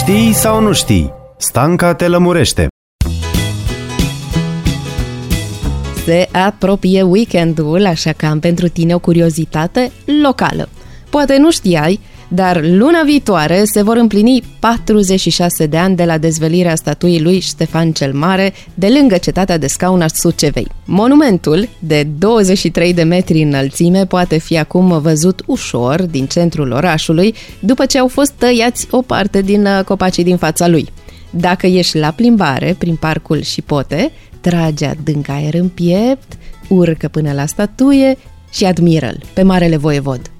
Știi sau nu știi? Stanca te lămurește. Se apropie weekendul, așa că am pentru tine o curiozitate locală. Poate nu știai, dar luna viitoare se vor împlini 46 de ani de la dezvelirea statuii lui Ștefan cel Mare de lângă cetatea de Scaun a Sucevei. Monumentul, de 23 de metri înălțime, poate fi acum văzut ușor din centrul orașului, după ce au fost tăiați o parte din copacii din fața lui. Dacă ești la plimbare prin parcul Șipote, trage adânc aer în piept, urcă până la statuie și admiră-l pe Marele Voievod.